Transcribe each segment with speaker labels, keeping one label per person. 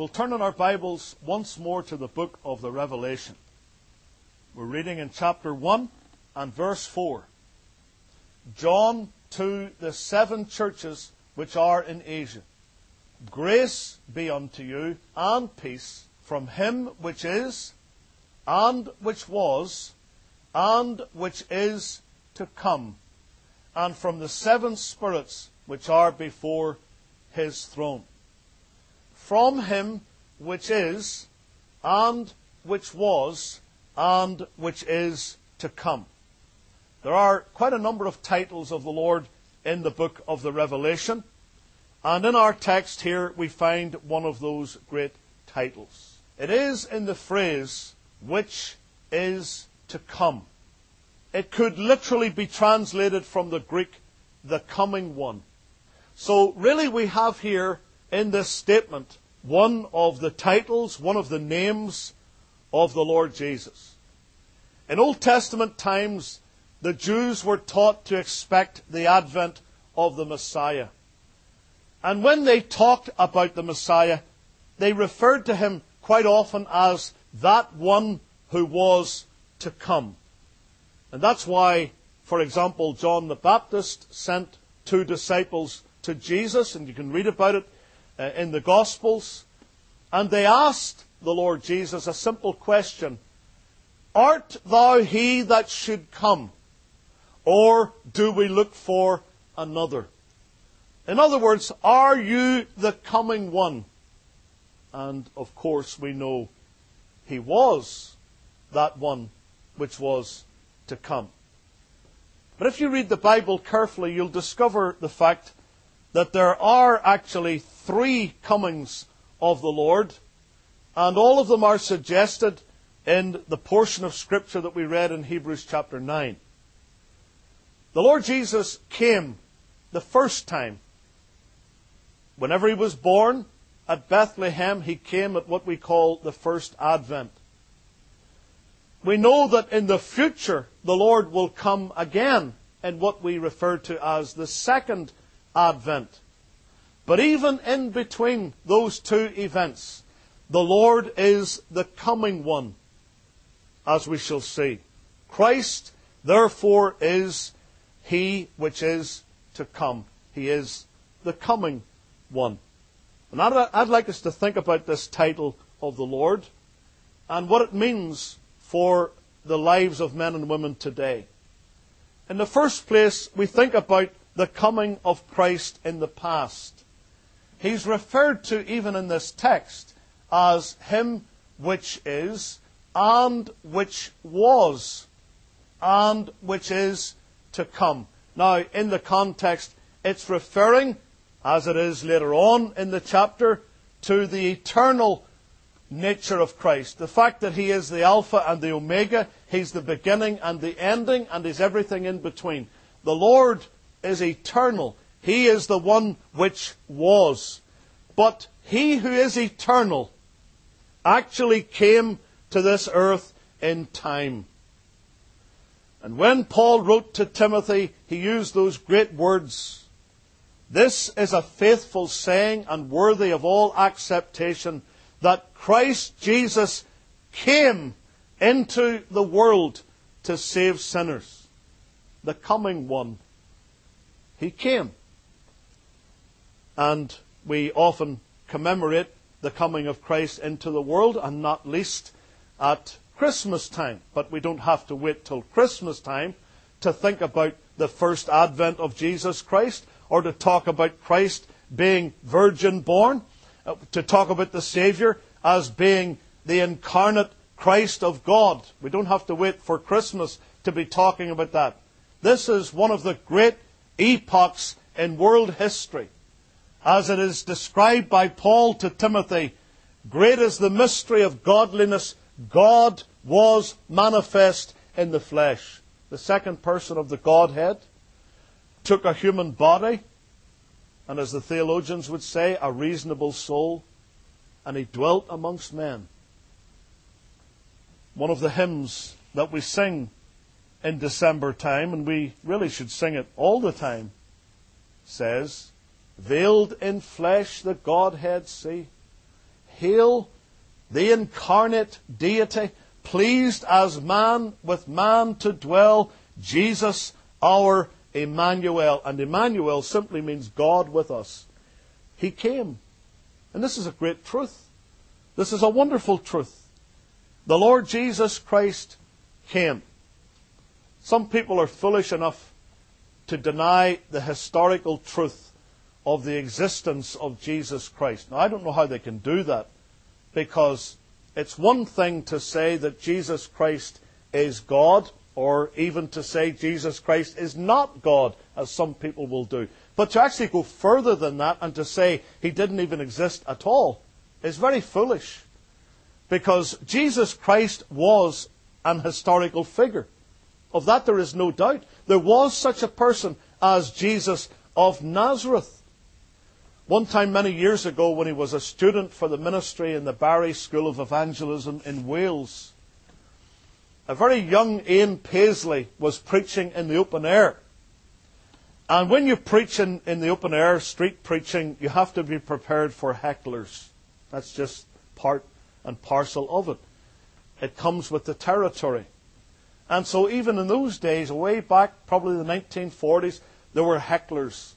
Speaker 1: We'll turn in our Bibles once more to the book of the Revelation. We're reading in chapter 1 and verse 4. John to the 7 churches which are in Asia. Grace be unto you and peace from him which is, and which was, and which is to come, and from the 7 spirits which are before his throne. From him which is, and which was, and which is to come. There are quite a number of titles of the Lord in the book of the Revelation, and in our text here we find one of those great titles. It is in the phrase, which is to come. It could literally be translated from the Greek, the coming one. So really we have here in this statement one of the titles, one of the names of the Lord Jesus. In Old Testament times, the Jews were taught to expect the advent of the Messiah. And when they talked about the Messiah, they referred to him quite often as that one who was to come. And that's why, for example, John the Baptist sent 2 disciples to Jesus, and you can read about it in the Gospels. And they asked the Lord Jesus a simple question: Art thou he that should come, or do we look for another? In other words, are you the coming one? And of course we know he was that one which was to come. But if you read the Bible carefully, you'll discover the fact that there are actually 3 comings of the Lord, and all of them are suggested in the portion of Scripture that we read in Hebrews chapter 9. The Lord Jesus came the first time. Whenever he was born at Bethlehem, he came at what we call the first Advent. We know that in the future the Lord will come again in what we refer to as the second Advent. But even in between those 2 events, the Lord is the coming one, as we shall see. Christ, therefore, is he which is to come. He is the coming one. And I'd like us to think about this title of the Lord and what it means for the lives of men and women today. In the first place, we think about the coming of Christ in the past. He's referred to, even in this text, as him which is, and which was, and which is to come. Now, in the context, it's referring, as it is later on in the chapter, to the eternal nature of Christ. The fact that he is the Alpha and the Omega, he's the beginning and the ending, and he's everything in between. The Lord is eternal. He is the one which was. But he who is eternal actually came to this earth in time. And when Paul wrote to Timothy, he used those great words: This is a faithful saying and worthy of all acceptation, that Christ Jesus came into the world to save sinners. The coming one. He came. And we often commemorate the coming of Christ into the world, and not least at Christmas time. But we don't have to wait till Christmas time to think about the first advent of Jesus Christ, or to talk about Christ being virgin born, to talk about the Saviour as being the incarnate Christ of God. We don't have to wait for Christmas to be talking about that. This is one of the great epochs in world history. As it is described by Paul to Timothy, great is the mystery of godliness. God was manifest in the flesh. The second person of the Godhead took a human body, and as the theologians would say, a reasonable soul, and he dwelt amongst men. One of the hymns that we sing in December time, and we really should sing it all the time, says, Veiled in flesh the Godhead see, Hail the incarnate deity, pleased as man with man to dwell, Jesus our Emmanuel. And Emmanuel simply means God with us. He came. And this is a great truth. This is a wonderful truth. The Lord Jesus Christ came. Some people are foolish enough to deny the historical truth of the existence of Jesus Christ. Now, I don't know how they can do that, because it's one thing to say that Jesus Christ is God, or even to say Jesus Christ is not God, as some people will do. But to actually go further than that and to say He didn't even exist at all is very foolish. Because Jesus Christ was an historical figure. Of that there is no doubt. There was such a person as Jesus of Nazareth. One time many years ago, when he was a student for the ministry in the Barry School of Evangelism in Wales, a very young Ian Paisley was preaching in the open air. And when you preach in the open air, street preaching, you have to be prepared for hecklers. That's just part and parcel of it. It comes with the territory. And so even in those days, way back, probably the 1940s, there were hecklers.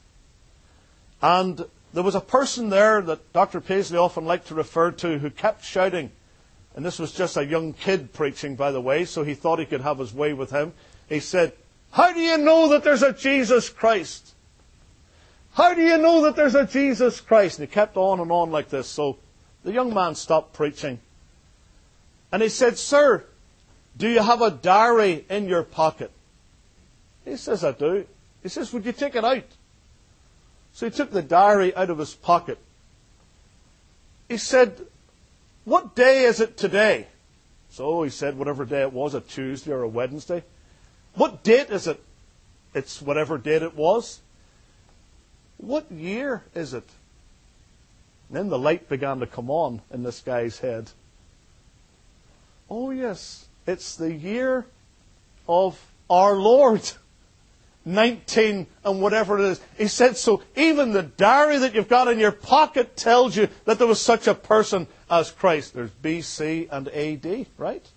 Speaker 1: And there was a person there that Dr. Paisley often liked to refer to who kept shouting. And this was just a young kid preaching, by the way, so he thought he could have his way with him. He said, "How do you know that there's a Jesus Christ? How do you know that there's a Jesus Christ?" And he kept on and on like this. So the young man stopped preaching. And he said, "Sir, do you have a diary in your pocket?" He says, "I do." He says, "Would you take it out?" So he took the diary out of his pocket. He said, "What day is it today?" So he said, whatever day it was, a Tuesday or a Wednesday. "What date is it?" It's whatever date it was. "What year is it?" And then the light began to come on in this guy's head. "Oh yes, it's the year of our Lord. 19 and whatever it is." He said, so even the diary that you've got in your pocket tells you that there was such a person as Christ. There's BC and AD, right?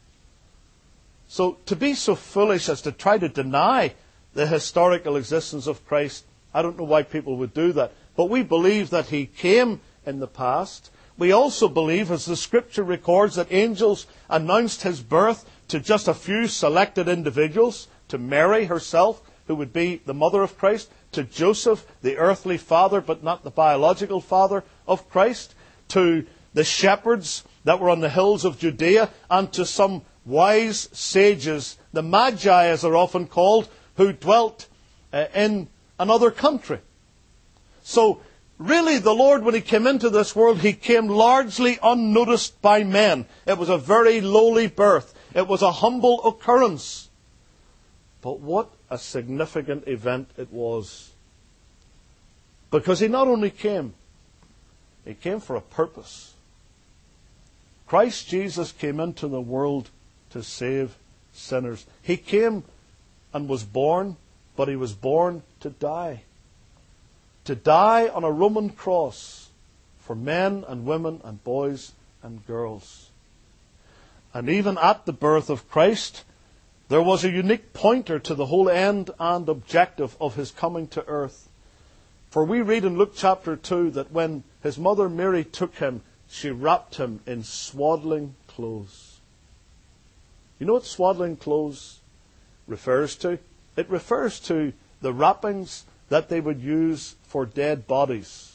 Speaker 1: So to be so foolish as to try to deny the historical existence of Christ, I don't know why people would do that. But we believe that He came in the past. We also believe, as the Scripture records, that angels announced His birth to just a few selected individuals, to Mary herself, who would be the mother of Christ, to Joseph, the earthly father, but not the biological father of Christ, to the shepherds that were on the hills of Judea, and to some wise sages, the Magi as they're often called, who dwelt in another country. So, really, the Lord, when He came into this world, He came largely unnoticed by men. It was a very lowly birth. It was a humble occurrence. But what a significant event it was. Because He not only came, He came for a purpose. Christ Jesus came into the world to save sinners. He came and was born, but He was born to die. To die on a Roman cross for men and women and boys and girls. And even at the birth of Christ, there was a unique pointer to the whole end and objective of His coming to earth. For we read in Luke chapter 2 that when His mother Mary took Him, she wrapped Him in swaddling clothes. You know what swaddling clothes refers to? It refers to the wrappings that they would use for dead bodies.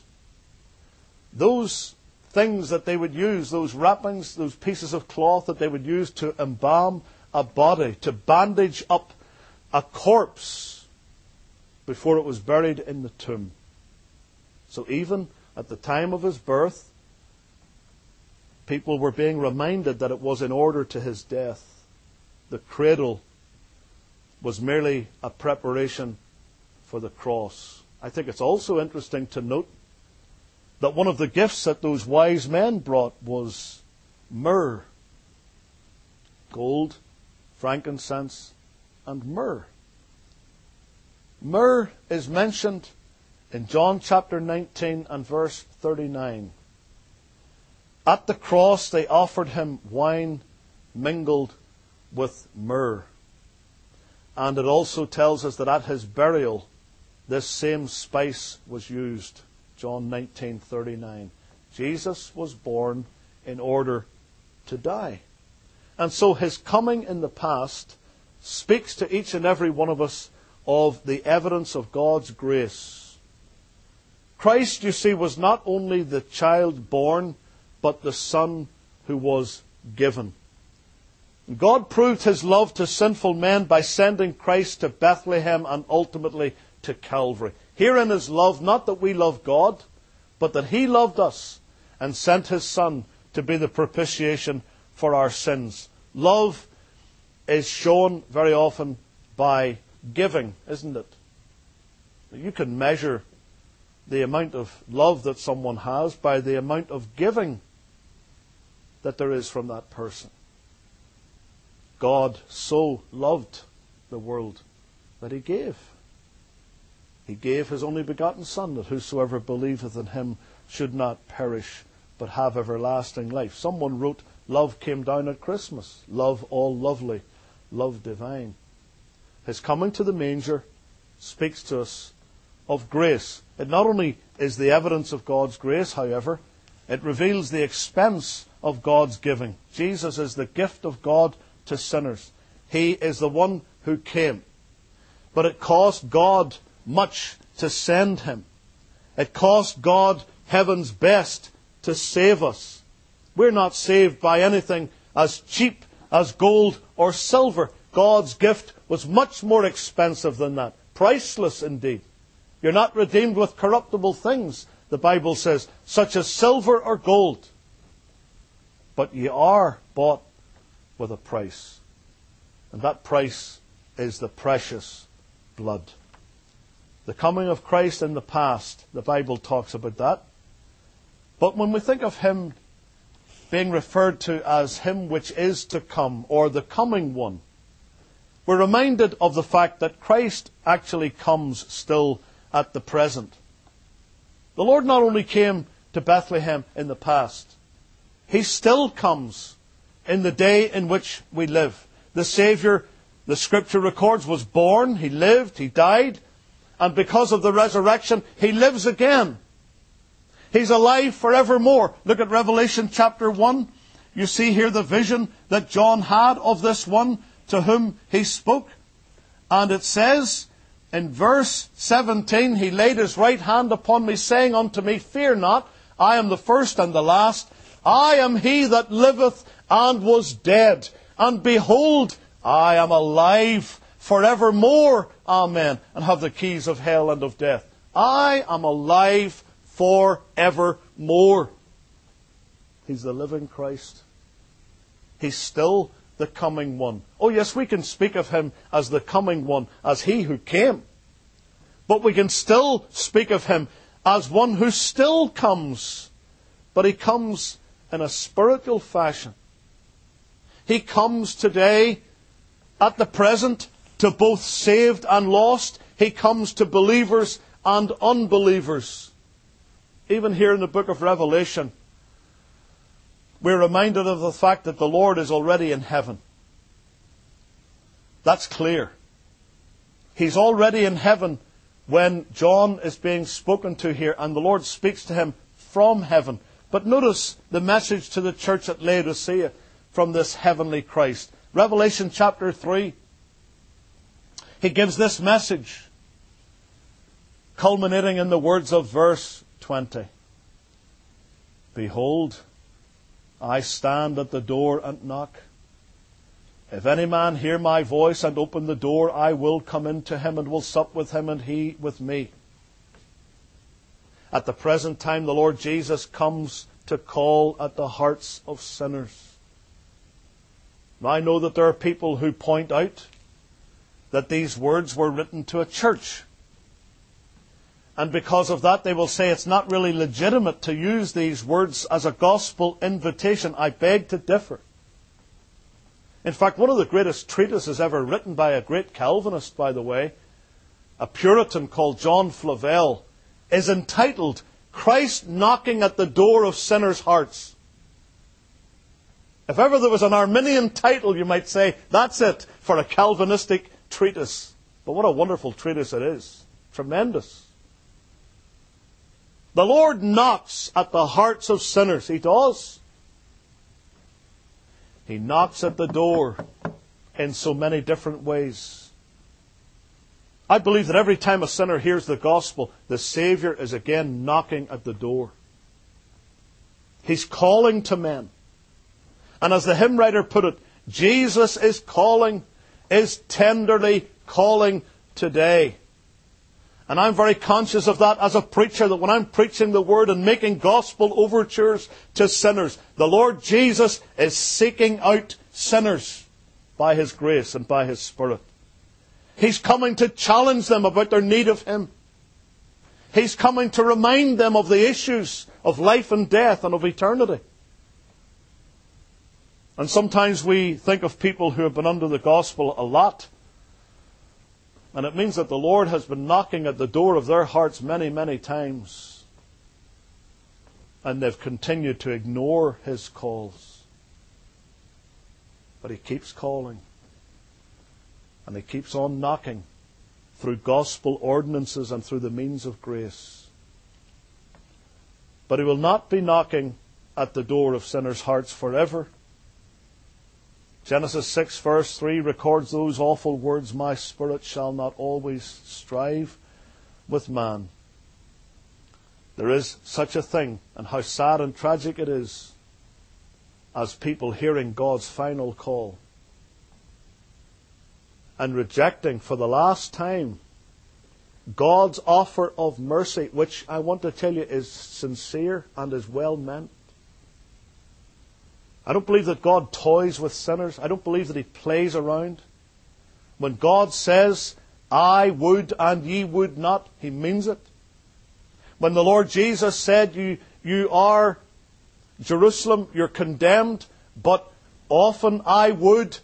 Speaker 1: Those things that they would use, those wrappings, those pieces of cloth that they would use to embalm a body, to bandage up a corpse before it was buried in the tomb. So even at the time of His birth, people were being reminded that it was in order to His death. The cradle was merely a preparation for the cross. I think it's also interesting to note that one of the gifts that those wise men brought was myrrh. Gold, frankincense, and myrrh. Myrrh is mentioned in John chapter 19 and verse 39. At the cross they offered him wine mingled with myrrh. And it also tells us that at his burial, this same spice was used. John 19:39. Jesus was born in order to die. And so his coming in the past speaks to each and every one of us of the evidence of God's grace. Christ, you see, was not only the child born, but the Son who was given. God proved his love to sinful men by sending Christ to Bethlehem and ultimately to Calvary. Herein is love, not that we love God, but that he loved us and sent his Son to be the propitiation for our sins. Love is shown very often by giving, isn't it? You can measure the amount of love that someone has by the amount of giving that there is from that person. God so loved the world that he gave. He gave his only begotten Son, that whosoever believeth in him should not perish, but have everlasting life. Someone wrote, love came down at Christmas. Love all lovely, love divine. His coming to the manger speaks to us of grace. It not only is the evidence of God's grace, however, it reveals the expense of God's giving. Jesus is the gift of God to sinners. He is the one who came. But it cost God much to send him. It cost God heaven's best to save us. We're not saved by anything as cheap as gold or silver. God's gift was much more expensive than that. Priceless indeed. You're not redeemed with corruptible things, the Bible says, such as silver or gold. But ye are bought with a price. And that price is the precious blood. The coming of Christ in the past, the Bible talks about that. But when we think of him being referred to as him which is to come, or the coming one, we're reminded of the fact that Christ actually comes still at the present. The Lord not only came to Bethlehem in the past, he still comes in the day in which we live. The Saviour, the Scripture records, was born, he lived, he died, and because of the resurrection, he lives again. He's alive forevermore. Look at Revelation chapter 1. You see here the vision that John had of this one to whom he spoke. And it says in verse 17, he laid his right hand upon me, saying unto me, fear not, I am the first and the last. I am he that liveth and was dead. And behold, I am alive forevermore. Amen. And have the keys of hell and of death. I am alive forevermore. He's the living Christ. He's still the coming one. Oh yes, we can speak of him as the coming one, as he who came. But we can still speak of him as one who still comes. But he comes in a spiritual fashion. He comes today, at the present, to both saved and lost. He comes to believers and unbelievers. Even here in the book of Revelation, we're reminded of the fact that the Lord is already in heaven. That's clear. He's already in heaven when John is being spoken to here, and the Lord speaks to him from heaven. But notice the message to the church at Laodicea from this heavenly Christ. Revelation chapter 3. He gives this message, culminating in the words of verse 20. Behold, I stand at the door and knock. If any man hear my voice and open the door, I will come into him and will sup with him and he with me. At the present time, the Lord Jesus comes to call at the hearts of sinners. Now, I know that there are people who point out that these words were written to a church. And because of that, they will say it's not really legitimate to use these words as a gospel invitation. I beg to differ. In fact, one of the greatest treatises ever written by a great Calvinist, by the way, a Puritan called John Flavel, is entitled Christ Knocking at the Door of Sinners' Hearts. If ever there was an Arminian title, you might say, that's it, for a Calvinistic treatise. But what a wonderful treatise it is. Tremendous. The Lord knocks at the hearts of sinners. He does. He knocks at the door in so many different ways. I believe that every time a sinner hears the gospel, the Savior is again knocking at the door. He's calling to men. And as the hymn writer put it, Jesus is calling, is tenderly calling today. And I'm very conscious of that as a preacher, that when I'm preaching the Word and making gospel overtures to sinners, the Lord Jesus is seeking out sinners by His grace and by His Spirit. He's coming to challenge them about their need of Him. He's coming to remind them of the issues of life and death and of eternity. And sometimes we think of people who have been under the gospel a lot. And it means that the Lord has been knocking at the door of their hearts many, many times. And they've continued to ignore His calls. But He keeps calling. And He keeps on knocking through gospel ordinances and through the means of grace. But He will not be knocking at the door of sinners' hearts forever. Genesis 6 verse 3 records those awful words, "My spirit shall not always strive with man." There is such a thing, and how sad and tragic it is, as people hearing God's final call and rejecting for the last time God's offer of mercy, which I want to tell you is sincere and is well meant. I don't believe that God toys with sinners. I don't believe that He plays around. When God says, "I would and ye would not," He means it. When the Lord Jesus said, you are Jerusalem, you're condemned, but often I would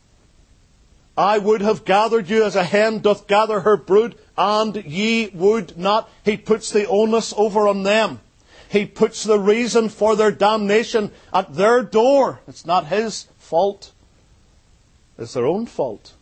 Speaker 1: have gathered you as a hen doth gather her brood, and ye would not. He puts the onus over on them. He puts the reason for their damnation at their door. It's not His fault. It's their own fault.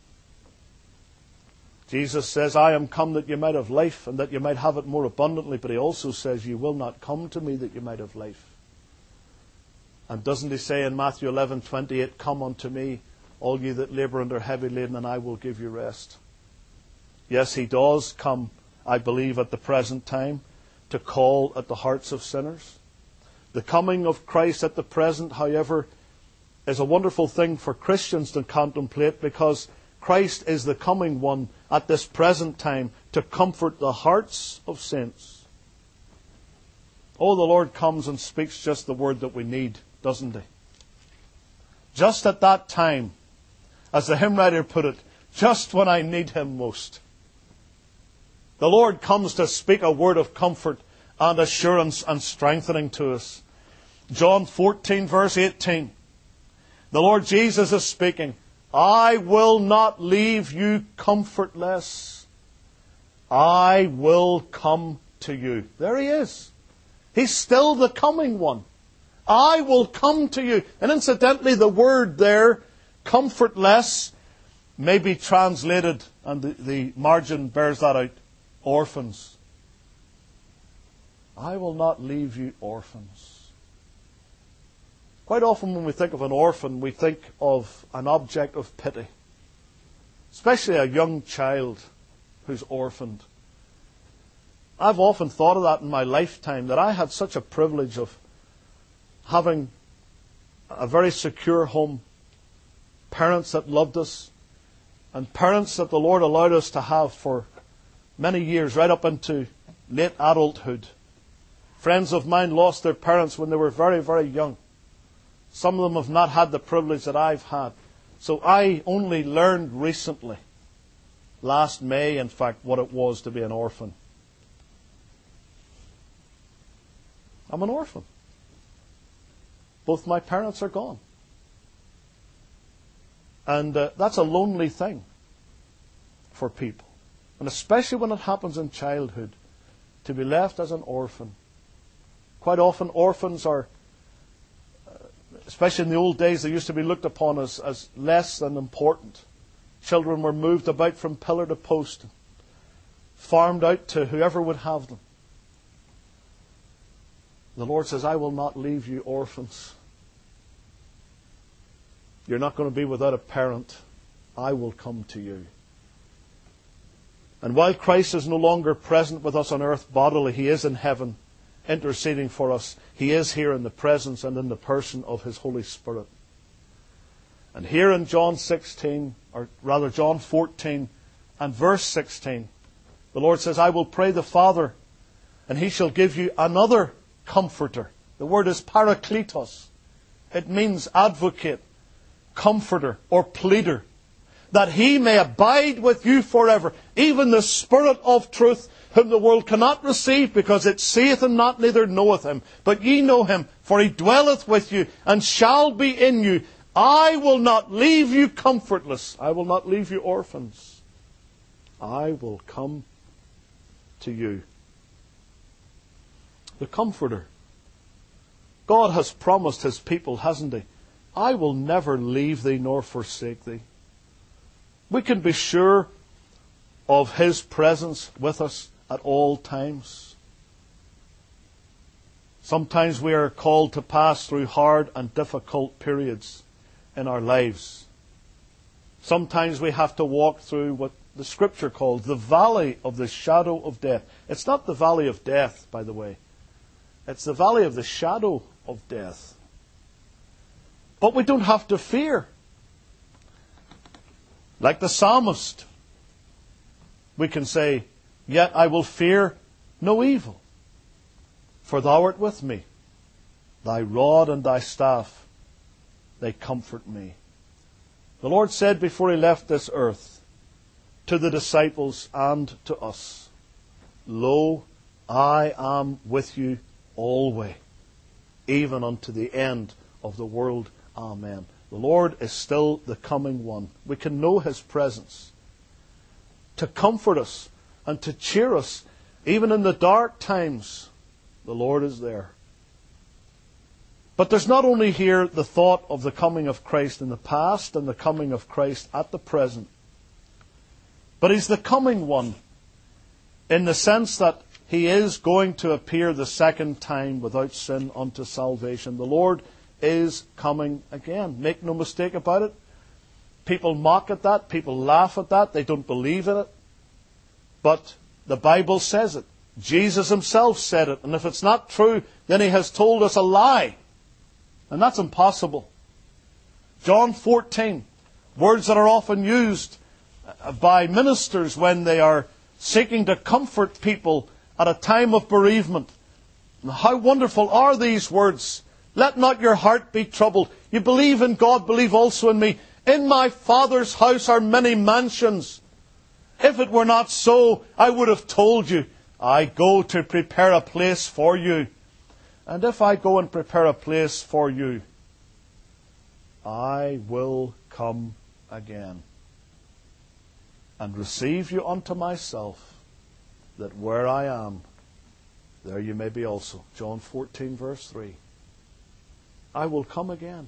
Speaker 1: Jesus says, "I am come that you might have life, and that you might have it more abundantly." But He also says, "You will not come to me that you might have life." And doesn't He say in Matthew 11:28, "Come unto me, all ye that labour and are heavy laden, and I will give you rest"? Yes, He does come, I believe, at the present time, to call at the hearts of sinners. The coming of Christ at the present, however, is a wonderful thing for Christians to contemplate, because Christ is the coming one at this present time to comfort the hearts of saints. Oh, the Lord comes and speaks just the word that we need, doesn't He? Just at that time, as the hymn writer put it, just when I need Him most. The Lord comes to speak a word of comfort and assurance and strengthening to us. John 14 verse 18. The Lord Jesus is speaking. "I will not leave you comfortless. I will come to you." There He is. He's still the coming one. I will come to you. And incidentally, the word there, comfortless, may be translated, and the margin bears that out, orphans. I will not leave you orphans. Quite often when we think of an orphan, we think of an object of pity. Especially a young child who's orphaned. I've often thought of that in my lifetime, that I had such a privilege of having a very secure home, parents that loved us, and parents that the Lord allowed us to have for many years, right up into late adulthood. Friends of mine lost their parents when they were very, very young. Some of them have not had the privilege that I've had. So I only learned recently, last May in fact, what it was to be an orphan. I'm an orphan. Both my parents are gone. And that's a lonely thing for people. And especially when it happens in childhood, to be left as an orphan. Quite often orphans are especially in the old days, they used to be looked upon as less than important. Children were moved about from pillar to post, farmed out to whoever would have them. The Lord says, I will not leave you orphans. You're not going to be without a parent. I will come to you. And while Christ is no longer present with us on earth bodily, He is in heaven, interceding for us. He is here in the presence and in the person of His Holy Spirit. And here in John 16, or rather John 14 and verse 16, the Lord says, I will pray the Father, and He shall give you another Comforter. The word is parakletos. It means advocate, comforter, or pleader. That He may abide with you forever, even the Spirit of truth, whom the world cannot receive, because it seeth Him not, neither knoweth Him. But ye know Him, for He dwelleth with you, and shall be in you. I will not leave you comfortless. I will not leave you orphans. I will come to you. The Comforter. God has promised His people, hasn't He? I will never leave thee nor forsake thee. We can be sure of His presence with us at all times. Sometimes we are called to pass through hard and difficult periods in our lives. Sometimes we have to walk through what the Scripture calls the valley of the shadow of death. It's not the valley of death, by the way. It's the valley of the shadow of death. But we don't have to fear. Like the psalmist, we can say, yet I will fear no evil, for Thou art with me. Thy rod and Thy staff, they comfort me. The Lord said before He left this earth to the disciples and to us, Lo, I am with you always, even unto the end of the world. Amen. The Lord is still the coming one. We can know His presence to comfort us and to cheer us. Even in the dark times, the Lord is there. But there's not only here the thought of the coming of Christ in the past and the coming of Christ at the present, but He's the coming one in the sense that He is going to appear the second time without sin unto salvation. The Lord is coming again. Make no mistake about it. People mock at that. People laugh at that. They don't believe in it. But the Bible says it. Jesus Himself said it. And if it's not true, then He has told us a lie. And that's impossible. John 14, words that are often used by ministers when they are seeking to comfort people at a time of bereavement. How wonderful are these words? Let not your heart be troubled. You believe in God, believe also in me. In my Father's house are many mansions. If it were not so, I would have told you. I go to prepare a place for you. And if I go and prepare a place for you, I will come again and receive you unto myself, that where I am, there you may be also. John 14, verse 3. I will come again.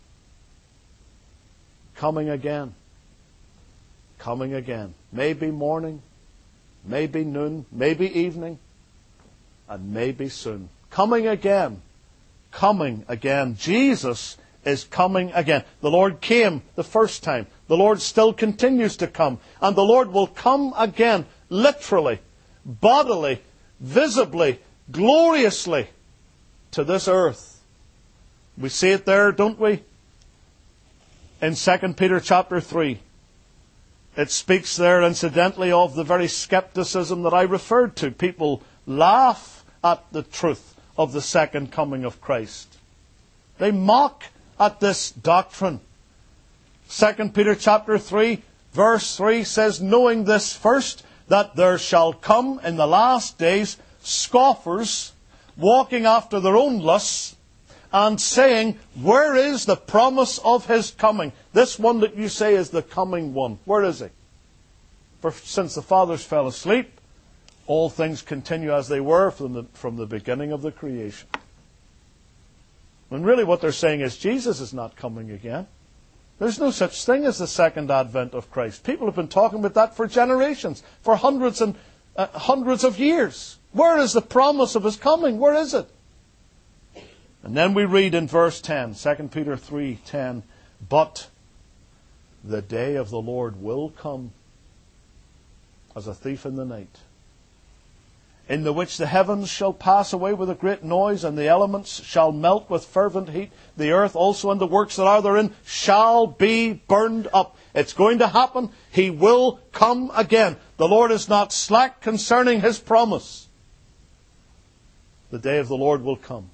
Speaker 1: Coming again. Coming again. Maybe morning, maybe noon, maybe evening, and maybe soon. Coming again. Coming again. Jesus is coming again. The Lord came the first time. The Lord still continues to come. And the Lord will come again, literally, bodily, visibly, gloriously, to this earth. We see it there, don't we? In 2 Peter chapter 3. It speaks there, incidentally, of the very skepticism that I referred to. People laugh at the truth of the second coming of Christ. They mock at this doctrine. 2 Peter chapter 3, verse 3 says, knowing this first, that there shall come in the last days scoffers, walking after their own lusts, and saying, where is the promise of His coming? This one that you say is the coming one. Where is He? For since the fathers fell asleep, all things continue as they were from the beginning of the creation. When really what they're saying is Jesus is not coming again. There's no such thing as the second advent of Christ. People have been talking about that for generations, for hundreds of years. Where is the promise of His coming? Where is it? And then we read in verse 10, 2 Peter 3:10, but the day of the Lord will come as a thief in the night, in the which the heavens shall pass away with a great noise, and the elements shall melt with fervent heat. The earth also and the works that are therein shall be burned up. It's going to happen. He will come again. The Lord is not slack concerning His promise. The day of the Lord will come.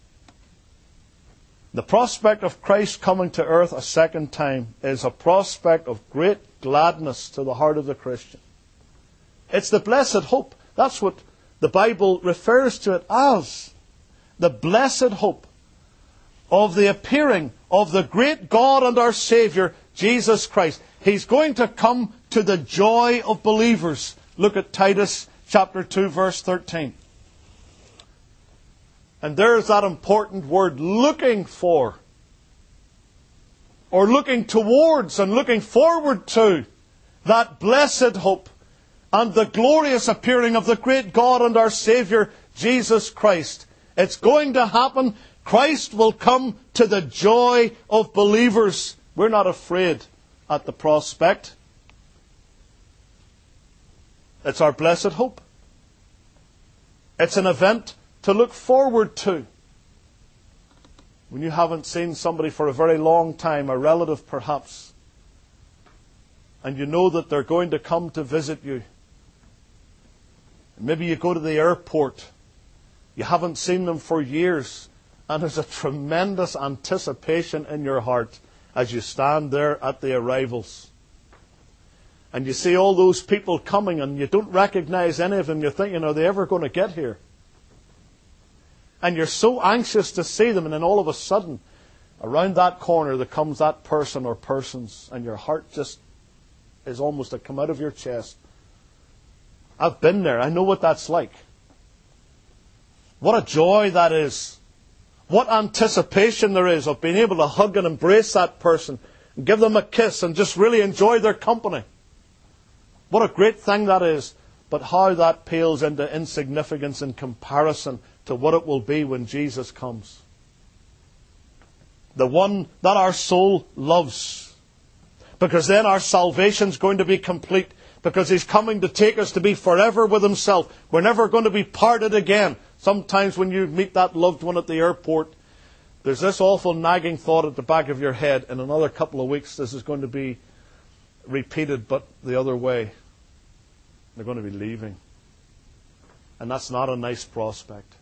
Speaker 1: The prospect of Christ coming to earth a second time is a prospect of great gladness to the heart of the Christian. It's the blessed hope. That's what the Bible refers to it as. The blessed hope of the appearing of the great God and our Savior, Jesus Christ. He's going to come to the joy of believers. Look at Titus chapter 2, verse 13. And there's that important word, looking for, or looking towards and looking forward to that blessed hope and the glorious appearing of the great God and our Savior, Jesus Christ. It's going to happen. Christ will come to the joy of believers. We're not afraid at the prospect. It's our blessed hope. It's an event to look forward to. When you haven't seen somebody for a very long time, a relative perhaps, and you know that they're going to come to visit you. Maybe you go to the airport. You haven't seen them for years, and there's a tremendous anticipation in your heart as you stand there at the arrivals. And you see all those people coming, and you don't recognize any of them. You're thinking, are they ever going to get here? And you're so anxious to see them, and then all of a sudden, around that corner, there comes that person or persons, and your heart just is almost to come out of your chest. I've been there. I know what that's like. What a joy that is. What anticipation there is of being able to hug and embrace that person, and give them a kiss, and just really enjoy their company. What a great thing that is. But how that pales into insignificance in comparison to what it will be when Jesus comes. The one that our soul loves. Because then our salvation's going to be complete. Because He's coming to take us to be forever with Himself. We're never going to be parted again. Sometimes when you meet that loved one at the airport, there's this awful nagging thought at the back of your head, in another couple of weeks this is going to be repeated, but the other way. They're going to be leaving. And that's not a nice prospect.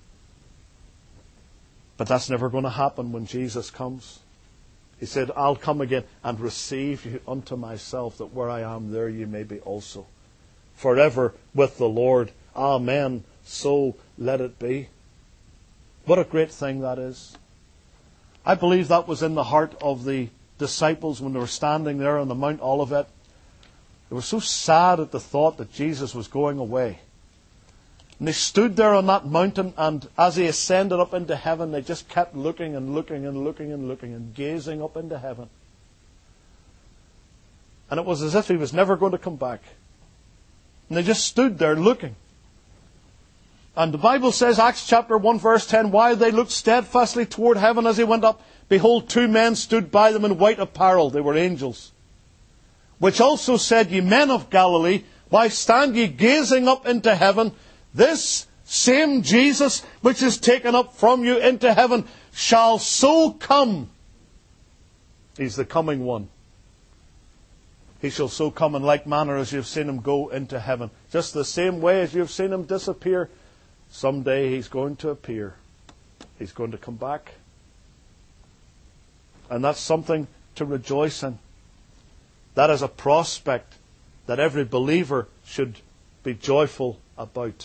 Speaker 1: But that's never going to happen when Jesus comes. He said, I'll come again and receive you unto myself, that where I am, there you may be also. Forever with the Lord. Amen. So let it be. What a great thing that is. I believe that was in the heart of the disciples when they were standing there on the Mount Olivet. They were so sad at the thought that Jesus was going away. And they stood there on that mountain, and as He ascended up into heaven, they just kept looking and looking and looking and looking and gazing up into heaven. And it was as if He was never going to come back. And they just stood there looking. And the Bible says, Acts chapter 1 verse 10, while they looked steadfastly toward heaven as He went up, behold, two men stood by them in white apparel. They were angels. Which also said, ye men of Galilee, why stand ye gazing up into heaven? This same Jesus, which is taken up from you into heaven, shall so come. He's the coming one. He shall so come in like manner as you've seen Him go into heaven. Just the same way as you've seen Him disappear, someday He's going to appear. He's going to come back. And that's something to rejoice in. That is a prospect that every believer should be joyful about.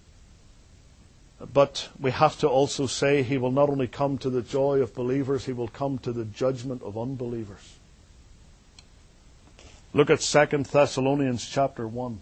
Speaker 1: But we have to also say He will not only come to the joy of believers, He will come to the judgment of unbelievers. Look at 2 Thessalonians chapter 1.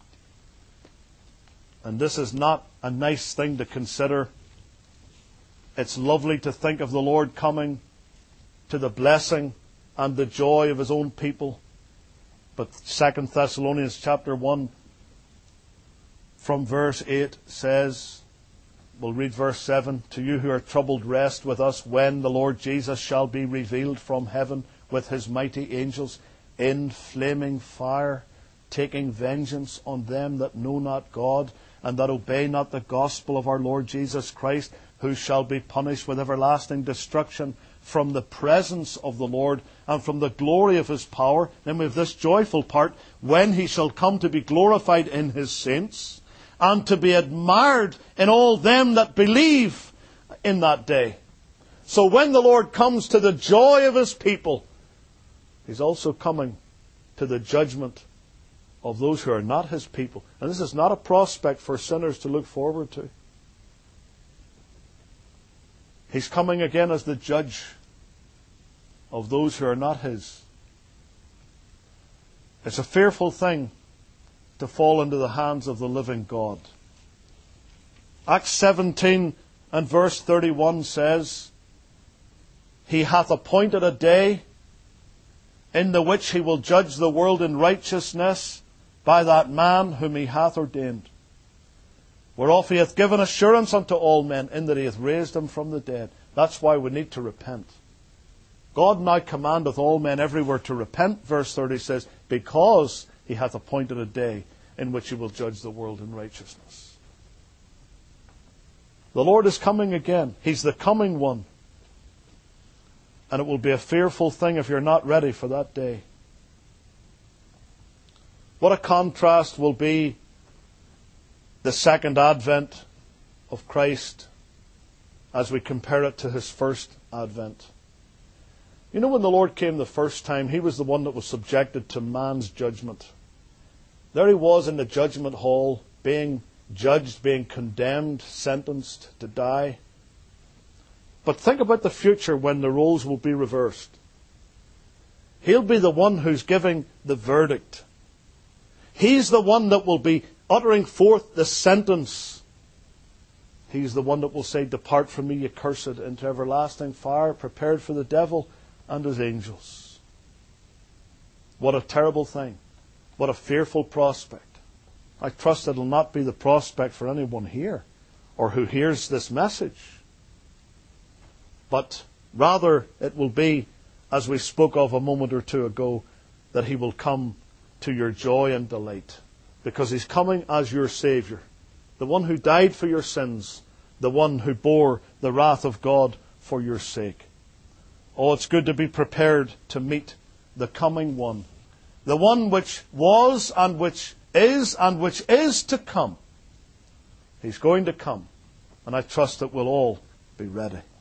Speaker 1: And this is not a nice thing to consider. It's lovely to think of the Lord coming to the blessing and the joy of His own people. But 2 Thessalonians chapter 1 from verse 8 says, we'll read verse 7, "To you who are troubled, rest with us when the Lord Jesus shall be revealed from heaven with His mighty angels in flaming fire, taking vengeance on them that know not God and that obey not the gospel of our Lord Jesus Christ, who shall be punished with everlasting destruction from the presence of the Lord and from the glory of His power." Then we have this joyful part, "when He shall come to be glorified in His saints, and to be admired in all them that believe in that day." So when the Lord comes to the joy of His people, He's also coming to the judgment of those who are not His people. And this is not a prospect for sinners to look forward to. He's coming again as the judge of those who are not His. It's a fearful thing to fall into the hands of the living God. Acts 17 and verse 31 says, "He hath appointed a day in the which He will judge the world in righteousness by that man whom He hath ordained, whereof He hath given assurance unto all men, in that He hath raised Him from the dead." That's why we need to repent. God now commandeth all men everywhere to repent, verse 30 says, because He hath appointed a day in which He will judge the world in righteousness. The Lord is coming again. He's the coming one. And it will be a fearful thing if you're not ready for that day. What a contrast will be the second advent of Christ as we compare it to His first advent. You know, when the Lord came the first time, He was the one that was subjected to man's judgment. There He was in the judgment hall, being judged, being condemned, sentenced to die. But think about the future when the roles will be reversed. He'll be the one who's giving the verdict. He's the one that will be uttering forth the sentence. He's the one that will say, "Depart from me, ye cursed, into everlasting fire, prepared for the devil and his angels." What a terrible thing. What a fearful prospect. I trust it'll not be the prospect for anyone here or who hears this message. But rather it will be, as we spoke of a moment or two ago, that He will come to your joy and delight. Because He's coming as your Saviour. The one who died for your sins. The one who bore the wrath of God for your sake. Oh, it's good to be prepared to meet the coming one. The one which was and which is to come. He's going to come. And I trust that we'll all be ready.